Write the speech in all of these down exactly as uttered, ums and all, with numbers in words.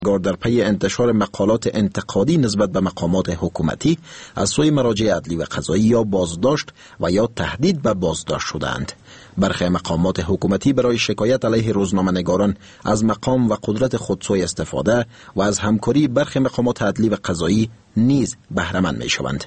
در پی انتشار مقالات انتقادی نسبت به مقامات حکومتی از سوی مراجع عدلی و قضایی یا بازداشت و یا تهدید به بازداشت شدند. برخی مقامات حکومتی برای شکایت علیه روزنامه‌نگاران از مقام و قدرت خود سوء استفاده و از همکاری برخی مقامات عدلی و قضایی نیز بهره مند می‌شوند.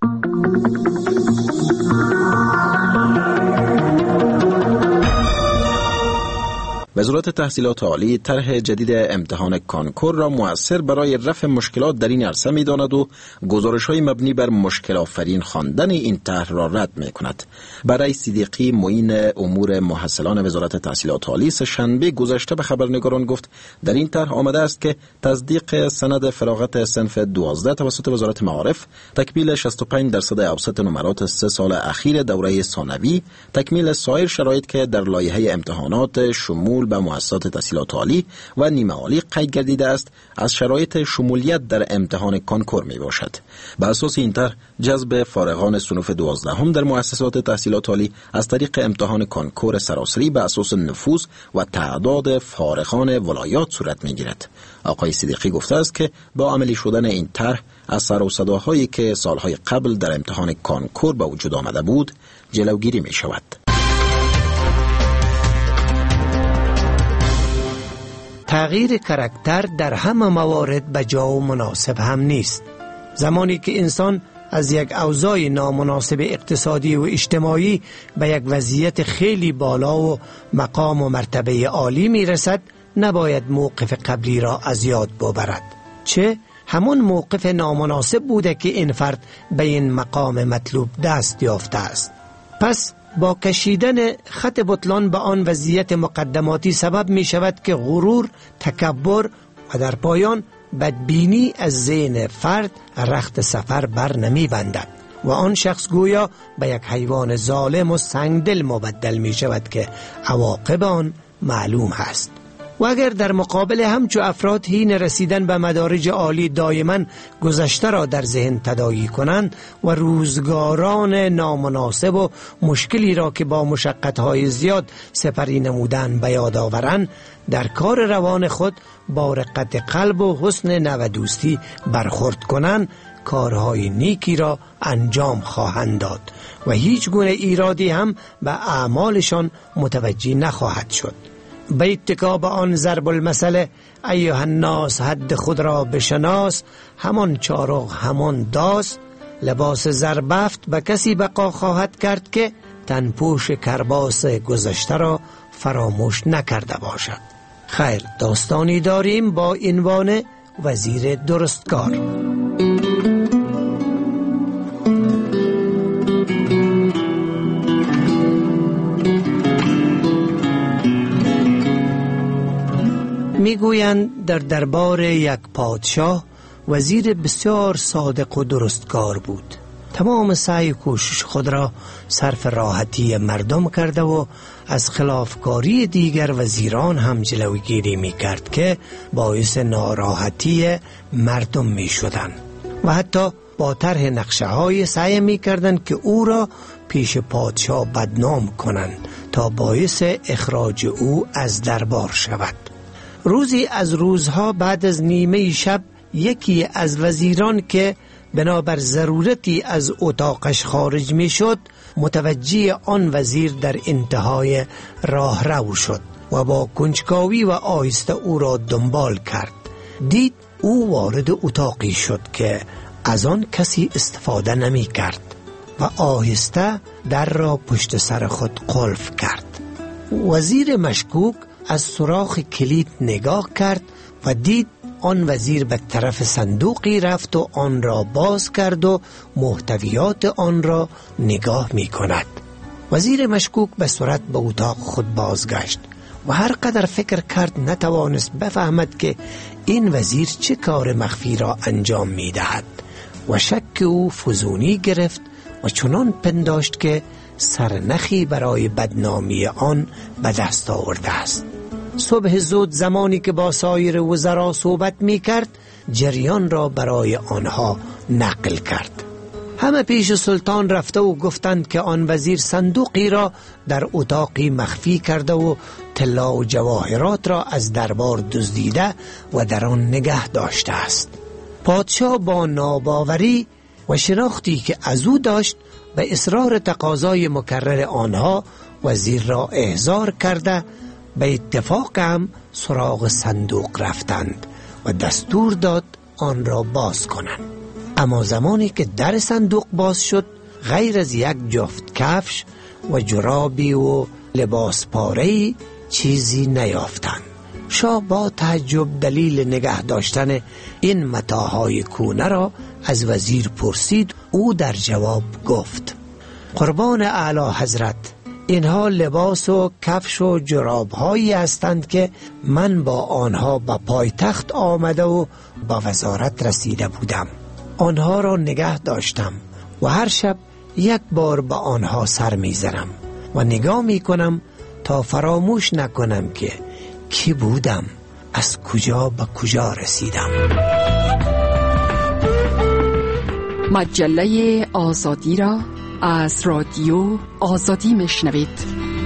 وزارت تحصیلات عالی طرح جدید امتحان کانکور را مؤثر برای رفع مشکلات در این عرصه می‌داند و گزارش‌های مبنی بر مشکل آفرین خواندن این طرح را رد می‌کند. برای صدیقی معین امور محصلان وزارت تحصیلات عالی سه‌شنبه گذشته به خبرنگاران گفت در این طرح آمده است که تصدیق سند فراغت صنف دوازده توسط وزارت معارف، تکمیل شصت و پنج درصد اوسط نمرات سه سال اخیر دوره ثانوی، تکمیل سایر شرایط که در لایحه امتحانات شمول به مؤسسات تحصیلات عالی و نیمه عالی قید گردیده است از شرایط شمولیت در امتحان کانکور می باشد. به اساس این طرح جذب فارغان صنف دوازدهم در مؤسسات تحصیلات عالی از طریق امتحان کانکور سراسری به اساس نفوذ و تعداد فارغان ولایات صورت می گیرد. آقای صدیقی گفته است که با عملی شدن این طرح از سر و صداهایی که سالهای قبل در امتحان کانکور به وجود آمده بود جلوگیری می شود. تغییر کاراکتر در همه موارد به جا و مناسب هم نیست. زمانی که انسان از یک اوضاع نامناسب اقتصادی و اجتماعی به یک وضعیت خیلی بالا و مقام و مرتبه عالی می رسد، نباید موقف قبلی را از یاد ببرد. چه همون موقف نامناسب بوده که این فرد به این مقام مطلوب دست یافته است. پس با کشیدن خط بطلان به آن وضعیت مقدماتی سبب می شود که غرور، تکبر و در پایان بدبینی از ذهن فرد رخت سفر بر نمی بندد و آن شخص گویا به یک حیوان ظالم و سنگدل مبدل می شود که عواقب آن معلوم است. و اگر در مقابل همچو افراد حین رسیدن به مدارج عالی دائما گذشته را در ذهن تداعی کنند و روزگاران نامناسب و مشکلی را که با مشقت‌های زیاد سپری نمودن به یاد آورند، در کار روان خود با رقت قلب و حسن نودوستی برخورد کنند، کارهای نیکی را انجام خواهند داد و هیچ گونه ایرادی هم به اعمالشان متوجه نخواهد شد. به اتکا به آن ضرب المثل ایها الناس حد خود را بشناس، همان چارق همان داس، لباس زربفت به کسی بقا خواهد کرد که تنپوش کرباس گذشته را فراموش نکرده باشد. خیر، داستانی داریم با عنوان وزیر درستکار. میگویند در دربار یک پادشاه وزیر بسیار صادق و درستکار بود. تمام سعی و کوشش خود را صرف راحتی مردم کرده و از خلافکاری دیگر وزیران هم جلوگیری می کرد که باعث ناراحتی مردم می شدند و حتی با طرح نقشه های سعی می کردند که او را پیش پادشاه بدنام کنند تا باعث اخراج او از دربار شود. روزی از روزها بعد از نیمه شب یکی از وزیران که بنابر ضرورتی از اتاقش خارج می شد متوجه آن وزیر در انتهای راه رو شد و با کنجکاوی و آهسته او را دنبال کرد. دید او وارد اتاقی شد که از آن کسی استفاده نمی کرد و آهسته در را پشت سر خود قلف کرد. وزیر مشکوک از سوراخ کلید نگاه کرد و دید آن وزیر به طرف صندوقی رفت و آن را باز کرد و محتویات آن را نگاه می کند. وزیر مشکوک به سرعت به اتاق خود بازگشت و هر قدر فکر کرد نتوانست بفهمد که این وزیر چه کار مخفی را انجام می دهد و شک او فزونی گرفت و چنان پنداشت که سرنخی برای بدنامی آن به دست آورده است. صبح زود زمانی که با سایر وزرا صحبت می کرد جریان را برای آنها نقل کرد. همه پیش سلطان رفته و گفتند که آن وزیر صندوقی را در اتاقی مخفی کرده و طلا و جواهرات را از دربار دزدیده و در آن نگه داشته است. پادشاه با ناباوری و شناختی که از او داشت به اصرار تقاضای مکرر آنها وزیر را احضار کرده به اتفاق هم سراغ صندوق رفتند و دستور داد آن را باز کنند. اما زمانی که در صندوق باز شد غیر از یک جفت کفش و جرابی و لباس پاره‌ای چیزی نیافتند. شاه با تعجب دلیل نگه داشتن این متاعهای کهنه را از وزیر پرسید. او در جواب گفت: قربان اعلی حضرت، اینها لباس و کفش و جراب هایی هستند که من با آنها به پایتخت آمده و با وزارت رسیده بودم. آنها را نگه داشتم و هر شب یک بار به آنها سر میزنم و نگاه میکنم تا فراموش نکنم که کی بودم، از کجا به کجا رسیدم. مجله آزادی را از رادیو آزادی میشنوید.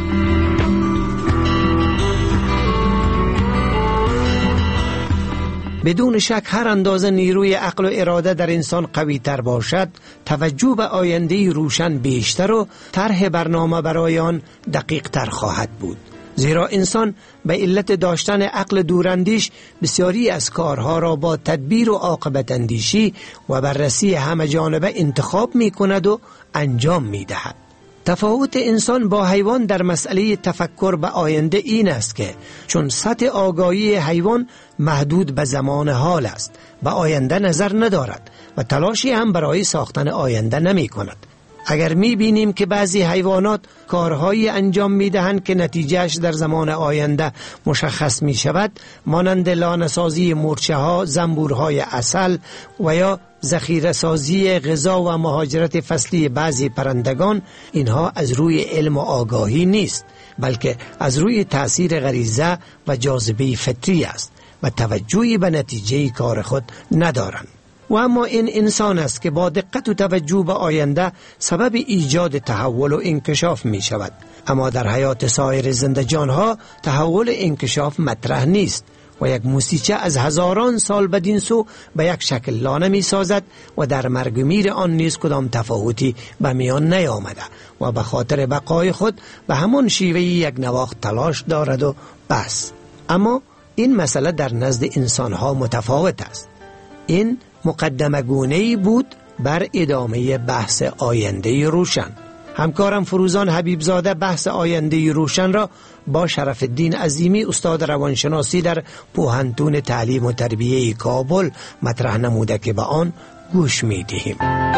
بدون شک هر اندازه نیروی عقل و اراده در انسان قوی تر باشد، توجه به آینده روشن بیشتر و طرح برنامه برای آن دقیق تر خواهد بود. زیرا انسان به علت داشتن عقل دوراندیش بسیاری از کارها را با تدبیر و عاقبت اندیشی و بررسی همه جانبه انتخاب می کند و انجام می دهد. تفاوت انسان با حیوان در مسئله تفکر به آینده این است که چون سطح آگاهی حیوان محدود به زمان حال است، به آینده نظر ندارد و تلاشی هم برای ساختن آینده نمی کند. اگر می بینیم که بعضی حیوانات کارهایی انجام می دهند که نتیجهش در زمان آینده مشخص می شود، مانند لانه‌سازی مورچه ها، زنبورهای عسل و یا ذخیره سازی غذا و مهاجرت فصلی بعضی پرندگان، اینها از روی علم و آگاهی نیست، بلکه از روی تأثیر غریزه و جاذبه فطری است و توجهی به نتیجه کار خود ندارند. و اما این انسان است که با دقت و توجه به آینده سبب ایجاد تحول و انکشاف می شود. اما در حیات سایر زنده جانها تحول انکشاف مطرح نیست و یک موسیقی از هزاران سال بدین سو به یک شکل لانه می سازد و در مرگ میر آن نیز کدام تفاوتی به میان نیامده و به خاطر بقای خود به همان شیوه یک نواخت تلاش دارد و بس. اما این مسئله در نزد انسانها متفاوت است. این مقدمه گونه‌ای بود بر ادامه بحث آینده روشن. همکارم فروزان حبیبزاده بحث آینده روشن را با شرف الدین عظیمی استاد روانشناسی در پوهنتون تعلیم و تربیه کابل مطرح نموده که به آن گوش می دهیم.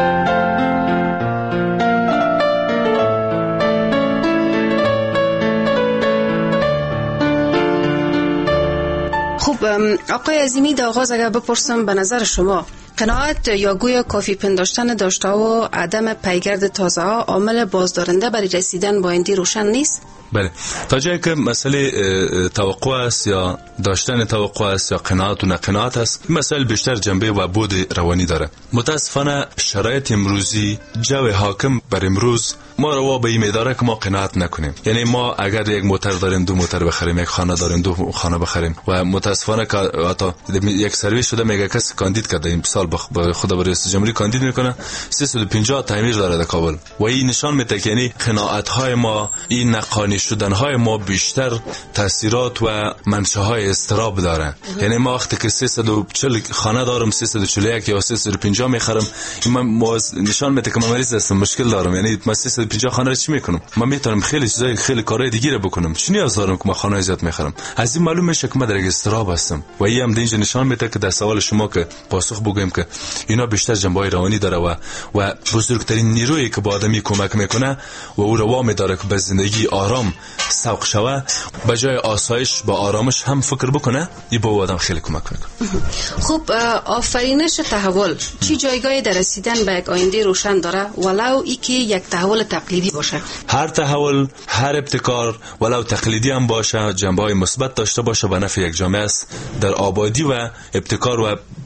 خب آقای عظیمی، در آغاز اگر بپرسم به نظر شما قناعت یا گویا کافی پنداشتن داشته و عدم پیگرد تازه ها عامل بازدارنده برای رسیدن با آینده روشن نیست؟ بله، تا جایی که مسئله توقع است یا داشتن توقع است یا قناعت و نقناعت است، این مسئله بیشتر جنبه و بود روانی داره. متاسفانه شرایط امروزی، جو حاکم بر امروز ما رو به این میداره که ما قناعت نکنیم. یعنی ما اگر یک موتر داریم دو موتر بخریم، یک خانه داریم دو خانه بخریم و متاسفانه که حتی یک سرویس شده میگه کسی کاندید کرده این سال به خدا برای رئیس جمهوری کاندید میکنه سیصد و پنجاه تعمیر داره در کابل و این نشان میده که یعنی قناعت های ما، این نقانی شدن های ما بیشتر تاثیرات و منشأ های اضطراب داره. یعنی ما وقتی که سیصد و چهل خانه دارم سیصد و چهل و یک یا سیصد و پنجاه میخرم، این نشان میده که من مریض هستم، مشکل دارم. یعنی من سیصد و پنجاه خانه رو چی میکنم؟ من میتونم خیلی چیزای خیلی کارهای دیگه رو بکنم، چی نیاز دارم که من خانه زیاد میخرم؟ از این معلوم میشه که من در اضطراب هستم و این هم اینجا نشان میده که در سوال شما که پاسخ بگویم که اینا بیشتر جنبه‌های روانی داره و و بزرگترین نیرویی که به آدمی کمک میکنه و او رو وامی داره که به زندگی آرام سوق شوه، به جای آسایش با آرامش هم فکر بکنه، این به آدم خیلی کمک میکنه. خب آفرینش تحول چی جایگاهی در رسیدن به یک آینده روشن داره، ولو ای که یک تحول تقلیدی باشه؟ هر تحول، هر ابتکار ولو تقلیدی هم باشه، جنبه‌های مثبت داشته باشه، به نفع یک جامعه است. در آبادی و ابتکار و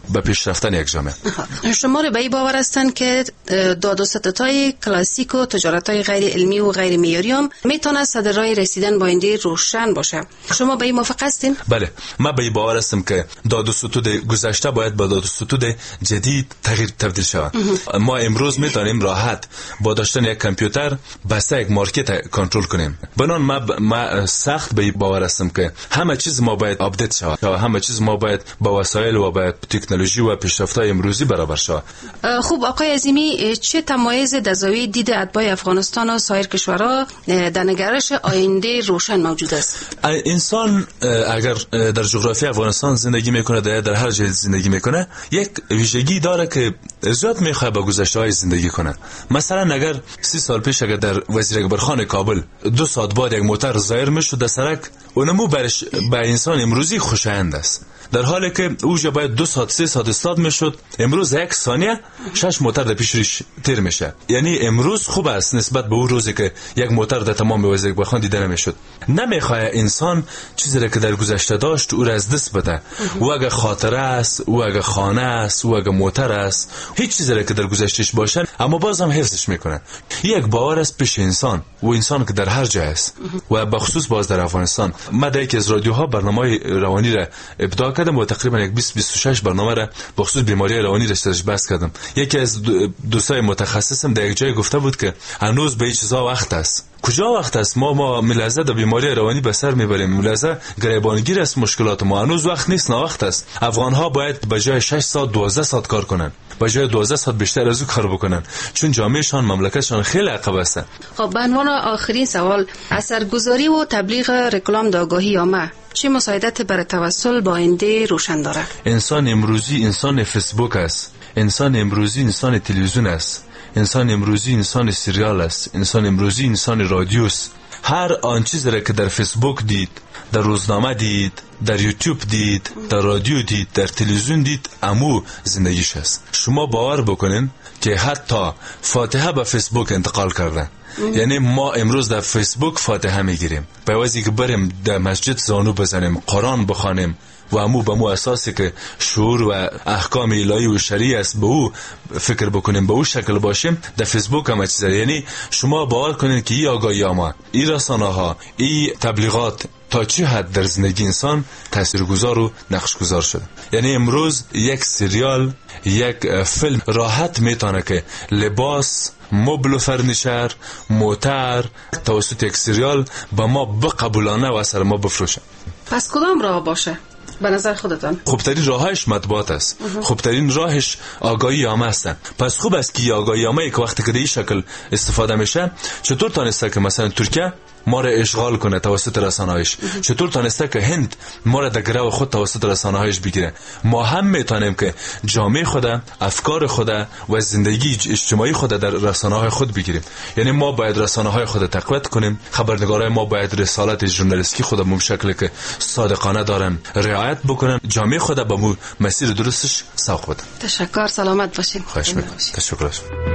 به پیشرفتن یک جامعه. شما رو به این باور هستن که داد و ستدهای کلاسیک و تجارت‌های غیر علمی و غیر معیاری هم میتونه صدر راه رسیدن با آینده روشن باشه. شما به این موافق هستین؟ بله، من به این باور هستم که داد و ستد گذشته باید با داد و ستد جدید تغییر تبدیل شود. ما امروز میتونیم راحت با داشتن یک کامپیوتر بس یک مارکت کنترل کنیم. بنان ما, ب... ما سخت به این باور هستم که همه چیز ما باید آپدیت شود، همه چیز ما باید با وسایل و با تکنولوژی و پیشرفت‌های امروزی برابر شود. خوب آقای عظیمی، چه تمایز در زاویه دید اتباع افغانستان و سایر کشورها در نگرش آینده روشن موجود است؟ انسان اگر در جغرافی افغانستان زندگی میکنه، در, در هر جای زندگی میکنه، یک ویژگی داره که زیاد میخواد با گذشته‌های زندگی کنه. مثلا اگر سی سال پیش اگر در وزیر اکبرخان کابل دو ساعت بعد یک موتر ظاهر میشد در سرک، اونمو برش به انسان امروزی خوشایند است، در حالی که اوجا باید دو ساعت سه ساعت استاد میشد، امروز یک ثانیه شش موتر در پیش ریش تیر میشه. یعنی امروز خوب است نسبت به اون روزی که یک موتر در تمام وزیر اکبرخان دیده نمیشد. نمیخواد انسان چیزی را که در گذشته داشت او را از دست بده. او اگه خاطره است، او اگه خانه است، او اگه موتر است، هیچ چیزی را که در گذشتهش باشه اما بازم حفظش میکنه. یک باور است پیش انسان و انسان که در هر جای است و به خصوص باز در افغانستان. ما در یکی از رادیوها برنامه روانی را ابتدا کردم و تقریبا یک بیست بیست و شش برنامه را به خصوص بیماری روانی رشتهش بحث کردم. یکی از دوستای متخصصم در یک جای گفته بود که هنوز به چیزا وقت است. کجا وقت است؟ ما ما ملحظه در بیماری روانی به سر میبریم، ملحظه گریبانگیر است مشکلات ما. هنوز وقت نیست، نه وقت است. افغان ها باید به جای شش ساعت دوازده ساعت کار کنن، به جای دوازده ساعت بیشتر از او کار بکنن، چون جامعهشان مملکتشان خیلی عقب است. خب به عنوان آخرین سوال، اثرگذاری و تبلیغ رکلام در آگاهی عامه چه مساعدت برای توسل با آینده روشن داره؟ انسان امروزی انسان فیسبوک است، انسان امروزی انسان تلویزیون است، انسان امروزی انسان سریال است، انسان امروزی انسان رادیو است. هر آن چیزی را که در فیسبوک دید، در روزنامه دید، در یوتیوب دید، در رادیو دید، در تلویزیون دید، امو زندگیش است. شما باور بکنین که حتی فاتحه به فیسبوک انتقال کرده. یعنی ما امروز در فیسبوک فاتحه میگیریم، به واسه که بریم در مسجد زانو بزنیم، قرآن بخوانیم و امو به مو اساسی که شعور و احکام الهی و شریع است به او فکر بکنیم، به او شکل باشیم، در فیسبوک هم چیزه. یعنی شما باور کنین که این آگاهی عامه، این رسانه ها، این تبلیغات تا چه حد در زندگی انسان تاثیرگذار و نقشگذار شده. یعنی امروز یک سریال، یک فیلم راحت میتونه که لباس، مبل و فرنیچر، موتر توسط یک سریال به ما بقبولانه و اثر ما بفروشه. پس کدام راه باشه به نظر خودتان؟ خوبترین راهش مطبوعات است، خوبترین راهش آگاهی عامه است. پس خوب است که آگاهی عامه که وقتی که این شکل استفاده میشه، چطور تانسته که مثلا ترکیه ما را اشغال کنه توسط رسانه‌هایش، چطور تانسته که هند ما را در گرو خود توسط رسانه‌هایش بگیره. ما هم میتونیم که جامعه خود، افکار خود و زندگی اجتماعی خود در رسانه‌های خود بگیریم. یعنی ما باید رسانه‌های خود تقویت کنیم، خبرنگارای ما باید رسالت ژورنالیستی خود به شکلی که صادقانه دارن رعایت بکنن، جامعه خود به مو مسیر درستش سوق بدن. تشکر، سلامت باشین. خواهش می‌کنم. تشکر.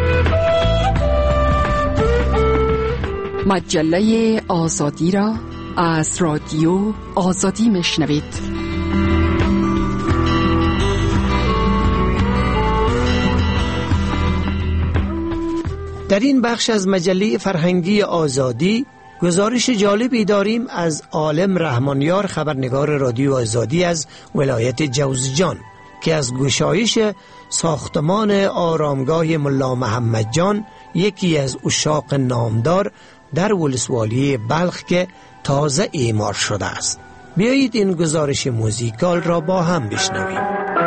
مجله آزادی را از رادیو آزادی میشنوید. در این بخش از مجله فرهنگی آزادی گزارش جالبی داریم از عالم رحمانیار، خبرنگار رادیو آزادی از ولایت جوزجان، که از گشایش ساختمان آرامگاه ملا محمد جان، یکی از عشاق نامدار در ولسوالی بلخ که تازه اعمار شده است. بیایید این گزارش موزیکال را با هم بشنویم.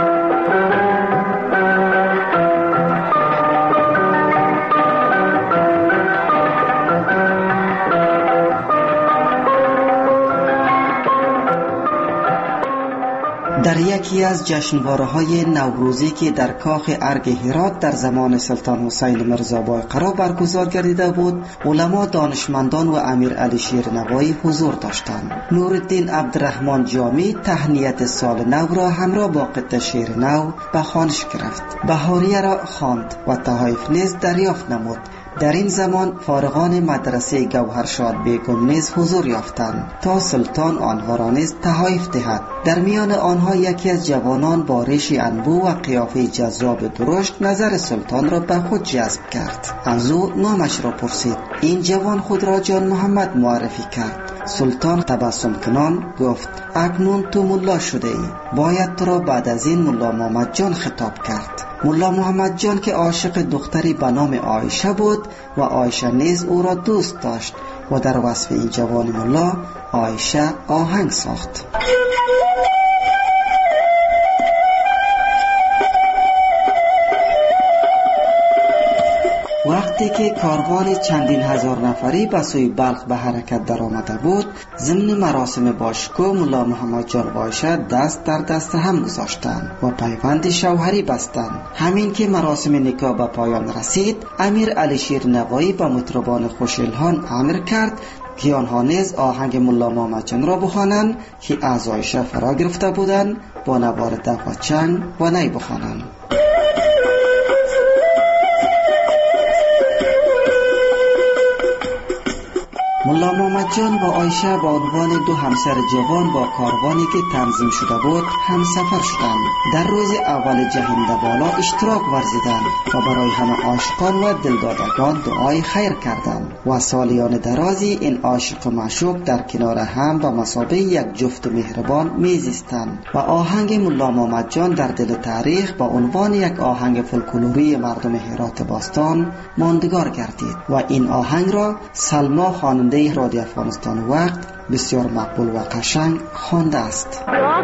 در یکی از جشنواره‌های نوروزی که در کاخ ارگ هرات در زمان سلطان حسین مرزا بایقرا برگزار گردیده بود، علما، دانشمندان و امیر علی شیرنوایی حضور داشتند. نورالدین عبدالرحمن جامی تهنیت سال نو را همراه با قطعه شعر نو به خوانش گرفت. بهاریه را خواند و تحائف نیز دریافت نمود. در این زمان فارغان مدرسه گوهرشاد بیگم نیز حضور یافتند تا سلطان آنها را نیز تحایف دهد. در میان آنها یکی از جوانان با ریشی انبوه و قیافه جذاب درشت نظر سلطان را به خود جذب کرد. از او نامش را پرسید. این جوان خود را جان محمد معرفی کرد. سلطان تبسم کنان گفت اکنون تو ملا شده ای، باید تو را بعد از این ملا محمد جان خطاب کرد. ملا محمد جان که عاشق دختری به نام عایشه بود و عایشه نیز او را دوست داشت و در وصف این جوان ملا عایشه آهنگ ساخت. وقتی که کاروان چندین هزار نفری به سوی بلخ به حرکت در آمده بود، ضمن مراسم باشکوه ملا محمد جان و عایشه دست در دست هم گذاشتند و پیوند شوهری بستند. همین که مراسم نکاح به پایان رسید، امیر علی شیر نوایی به مطربان خوش‌الحان امر کرد که آنها نیز آهنگ ملا محمد جان را بخوانند که از عایشه فرا گرفته بودند، با نوار دف و چنگ و نی بخوانند. ملا محمد جان و عایشه با عنوان دو همسر جوان با کاروانی که تنظیم شده بود هم سفر شدند. در روز اول جهنده بالا اشتراک ورزیدند و برای همه عاشقان و دلدادگان دعای خیر کردند و سالیان درازی این عاشق و معشوق در کنار هم به مثابه یک جفت مهربان میزیستند و آهنگ ملا محمد جان در دل تاریخ با عنوان یک آهنگ فولکلوری مردم هرات باستان ماندگار گردید و این آهنگ را سلما خواننده رادیو افغانستان وقت بسیار مقبول و قشنگ خوانده است.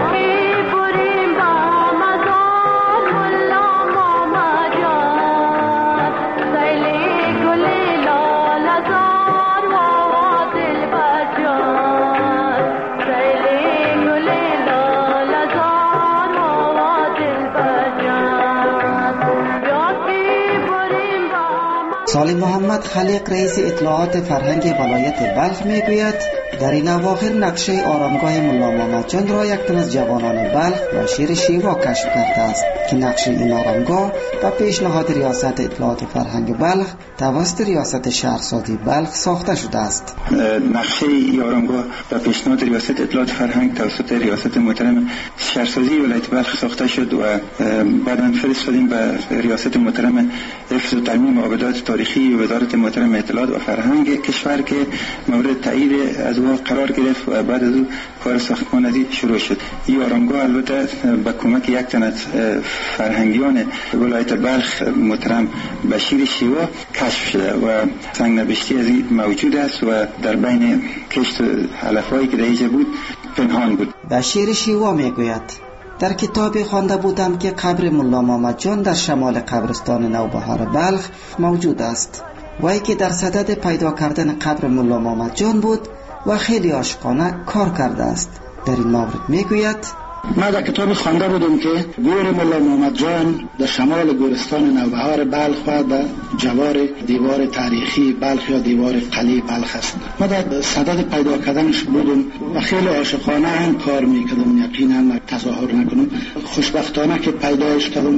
سالی محمد خلیق رئیس اطلاعات فرهنگ ولایت بلخ میگوید در این اواخر نقشه آرامگاه ملا محمد جان را یک تن از جوانان بلخ و شیر شیوا کشف کرده است که نقشه این آرامگاه با پیشنهاد ریاست اطلاعات فرهنگ بلخ توسط ریاست شهرسازی بلخ ساخته شده است. نقشه این آرامگاه با پیشنهاد ریاست اطلاعات فرهنگ توسط ریاست محترم شهرسازی ولایت بلخ ساخته شد و بعداً فرستادیم به ریاست محترم حفظ و ترمیم آبادات تاریخی و وزارت محترم اطلاعات و فرهنگ کشور که مورد تایید از او قرار گرفت و بعد از او کار ساختماندهی شروع شد. این آرامگاه البته با کمک یک تن از فرهنگیان ولایت بلخ محترم بشیر شیوا کشف شده و سنگ نبشتی از این موجود است و در بین کشت علفایی که در اینجا بود پنهان بود. بشیر شیوا میگوید در کتابی خوانده بودم که قبر ملا محمد جان در شمال قبرستان نوبهار بلخ موجود است. وی که در صدد پیدا کردن قبر ملا محمد جان بود و خیلی عاشقانه کار کرده است. در این مورد میگوید ما در کتاب خوانده بودم که گور ملا محمد جان در شمال گورستان نوبهار بلخ و در جوار دیوار تاریخی بلخ یا دیوار قلعه بلخ است. ما در صدد پیدا کردنش بودم و خیلی عاشقانه هم کار میکردم، یقینا تظاهر نکنم. خوشبختانه که پیدایش کردم.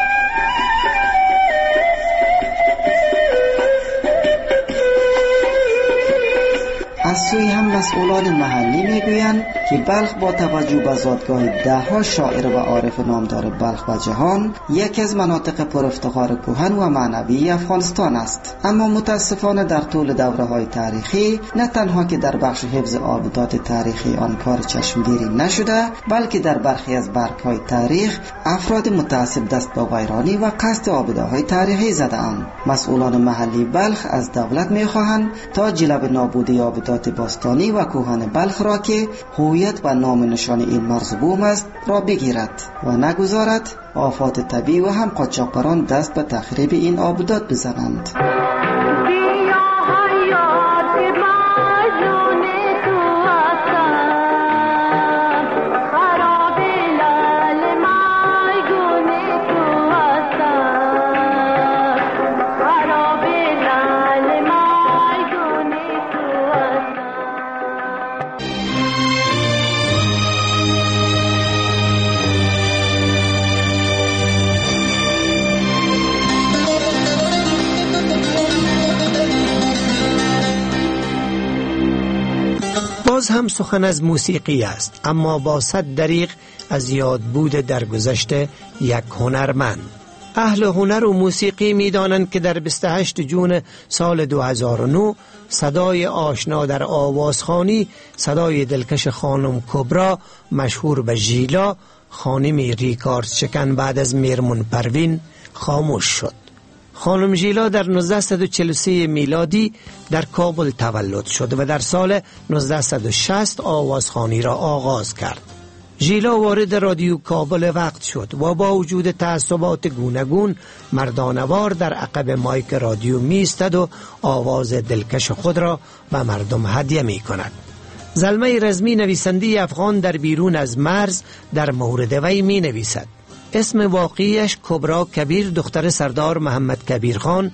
از سوی هم مسئولان محلی میگویند که بلخ با توجه به زادگاه ده ها شاعر و عارف نامدار بلخ و جهان یکی از مناطق پر افتخار کهن و معنوی افغانستان است. اما متاسفانه در طول دوره های تاریخی نه تنها که در بخش حفظ آبادات تاریخی آن کار چشمگیری نشده، بلکه در برخی از برگ های تاریخ افراد متعصب دست به ویرانی و قصد آباده های تاریخی زده‌اند. مسئولان محلی بلخ از دولت میخواهند تا جلب نابودی آبادات باستانی و کوهن بلخ را که هویت و نام نشان این مرز بوم است را بگیرد و نگذارد آفات طبیعی و هم قاچاقبران دست به تخریب این آبادات بزنند. باز هم سخن از موسیقی است، اما با صد دریغ از یاد بود در گذشته یک هنرمند. اهل هنر و موسیقی می دانند که در بیست و هشتم جون سال دو هزار و نه صدای آشنا در آوازخوانی، صدای دلکش خانم کبرا مشهور به ژیلا، خانم ریکارد شکن بعد از میرمون پروین، خاموش شد. خانم ژیلا در نوزده چهل و سه میلادی در کابل تولد شد و در سال نوزده شصت آوازخوانی را آغاز کرد. ژیلا وارد رادیو کابل وقت شد و با وجود تعصبات گوناگون مردانوار در عقب مایک رادیو می ایستد و آواز دلکش خود را به مردم هدیه می کند. زلمه رزمی نویسنده افغان در بیرون از مرز در مورد وی می نویسد. اسم واقعیش کبرا کبیر دختر سردار محمد کبیر خان،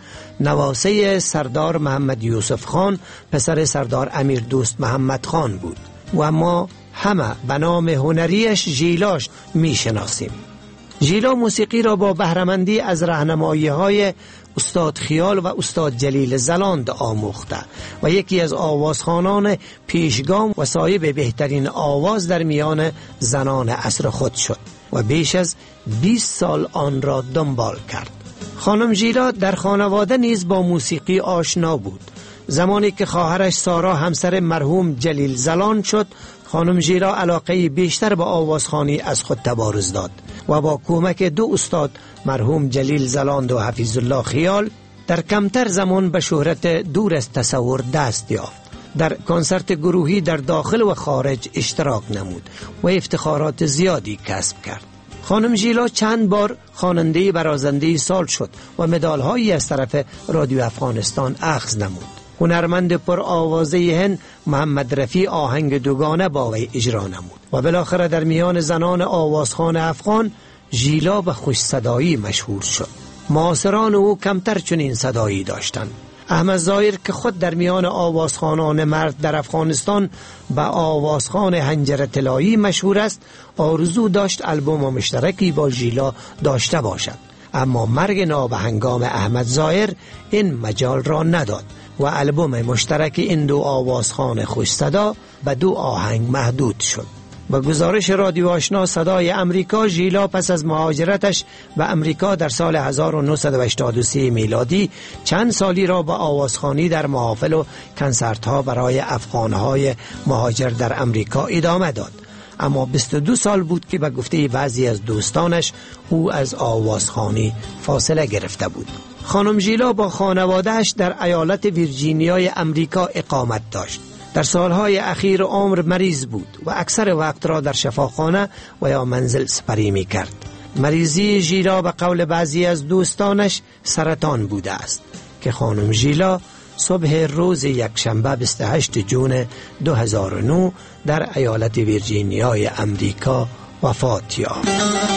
نواسه سردار محمد یوسف خان، پسر سردار امیر دوست محمد خان بود و ما همه به نام هنریش ژیلاش می شناسیم. ژیلا موسیقی را با بهره‌مندی از راهنمایی های استاد خیال و استاد جلیل زلاند آموخته و یکی از آوازخوانان پیشگام و صاحب بهترین آواز در میان زنان عصر خود شد و بیش از بیست سال آن را دنبال کرد. خانم ژیلا در خانواده نیز با موسیقی آشنا بود. زمانی که خواهرش سارا همسر مرحوم جلیل زلاند شد، خانم ژیلا علاقه بیشتر به آوازخوانی از خود تبارز داد و با کمک دو استاد مرحوم جلیل زلاند و حفیظ الله خیال در کمتر زمان به شهرت دور از تصور دست یافت. در کنسرت گروهی در داخل و خارج اشتراک نمود و افتخارات زیادی کسب کرد. خانم ژیلا چند بار خواننده برازنده سال شد و مدال‌هایی از طرف رادیو افغانستان اخذ نمود. هنرمند پر آوازه هند محمد رفیع آهنگ دوگانه با وی اجرا نمود و بالاخره در میان زنان آوازخوان افغان ژیلا به خوش صدایی مشهور شد. معاصران او کمتر چنین صدایی داشتند. احمد ظاهر که خود در میان آوازخوانان مرد در افغانستان به آوازخوان حنجره طلایی مشهور است، آرزو داشت البوم مشترکی با ژیلا داشته باشد، اما مرگ نابهنگام احمد ظاهر این مجال را نداد و البوم مشترک این دو آوازخوان خوش صدا به دو آهنگ محدود شد. با گزارش رادیو آشنا صدای امریکا، ژیلا پس از مهاجرتش به امریکا در سال هزار و نهصد و هشتاد و سه میلادی چند سالی را با آوازخوانی در محافل و کنسرت‌ها برای افغان‌های مهاجر در امریکا ادامه داد، اما بیست و دو سال بود که به گفته بعضی از دوستانش او از آوازخوانی فاصله گرفته بود. خانم ژیلا با خانواده‌اش در ایالت ویرجینیای امریکا اقامت داشت. در سالهای اخیر عمر مریض بود و اکثر وقت را در شفاخانه و یا منزل سپری می کرد. مریضی ژیلا به قول بعضی از دوستانش سرطان بوده است که خانم ژیلا صبح روز یکشنبه بیست و هشتم جون دو هزار و نه در ایالت ویرجینیای امریکا وفات یافت.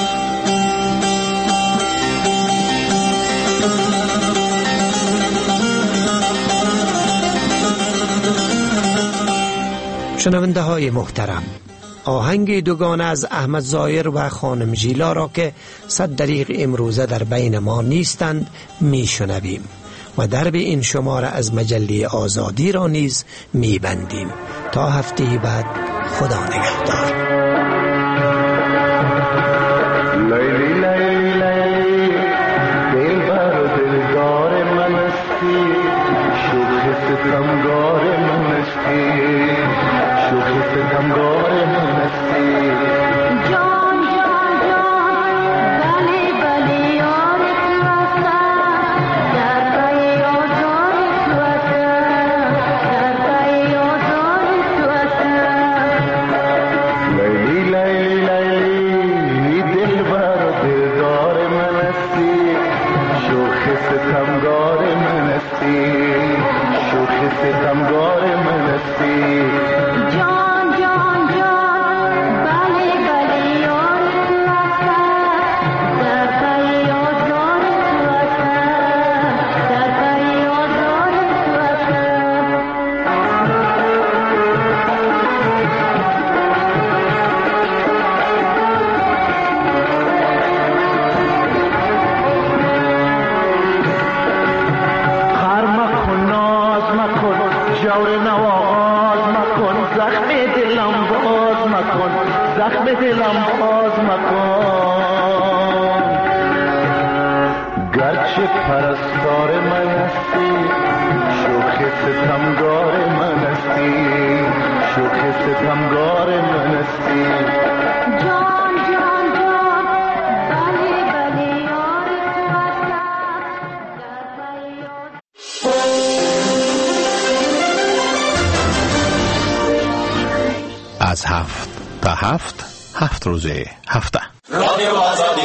شنونده های محترم، آهنگ دوگانه از احمد ظاهر و خانم ژیلا را که صد دریغ امروزه در بین ما نیستند می شنویم و درب این شماره از مجله آزادی را نیز می بندیم. تا هفته بعد، خدا نگهدار. لیلی لیلی لیلی دلبر و دلدار منستی، شوخ ستمگار منستی، شوخ ستمگار منستی. جان جان جان بلی بلی یار تو در پای آزار تو در پای آزار تو لیلی لیلی لیلی دلبر و دلدار منستی، شوخ ستمگار منستی، شوخ ستمگار منستی. جان جان جان بلی بلی یار تو در پای آزار تو در پای آزار تو عاشق پرستار من هستی، شوخ ستمگار من هستی، شوخ ستمگار من هستی. جان جان جان بله بله یار از هفت تا هفت هفت روزه هفته رادیو آزادی.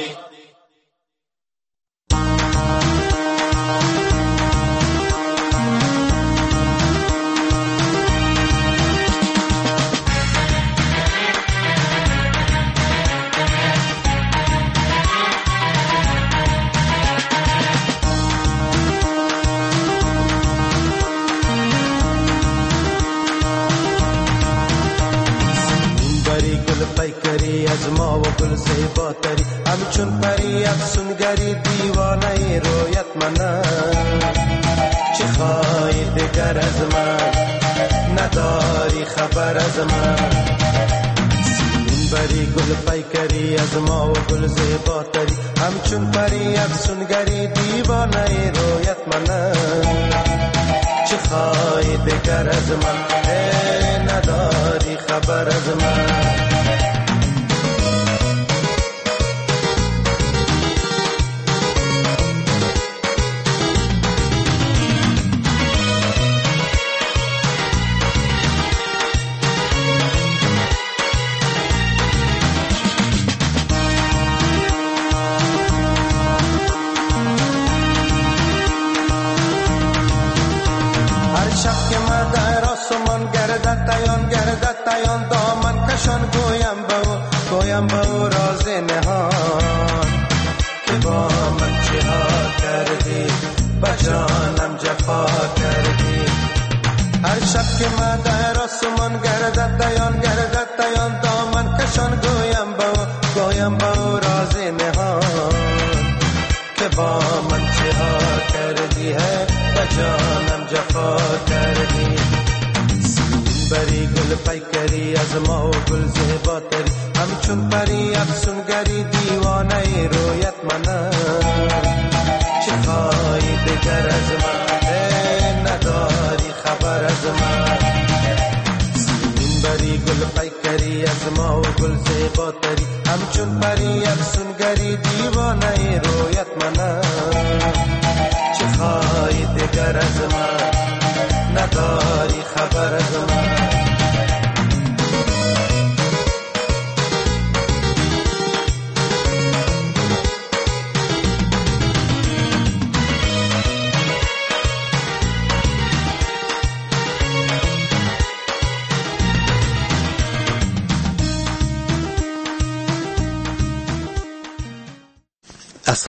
از ما و گل زیباتری همچون پری افسونگری دیوانه رویت منم. چه خواهی دگر از من نداری خبر از من. سیمین بری گل پیکری از ما و گل زیباتری همچون پری افسونگری دیوانه رویت منم. چه خواهی دگر از من نداری خبر از من. تایان گردد تایان دامن کشان گویم با گویم با راز نهان که با من چه ها کردی با جانم جفا کردی. هر شب که من در آسمان گردد تایان گردد تایان دامن کشان گویم با گویم با راز نهان که با من چه ها کردی ہے با جانم جفا کردی. بری گل پیکری از ما و گل زیباتری همچون پری افسونگری دیوانه رویت منم. چه خواهی دگر از من نداری خبر از من. سیمین بری گل پیکری از ما و گل زیباتری همچون پری افسونگری دیوانه رویت منم. چه خواهی دگر از من نداری خبر از من.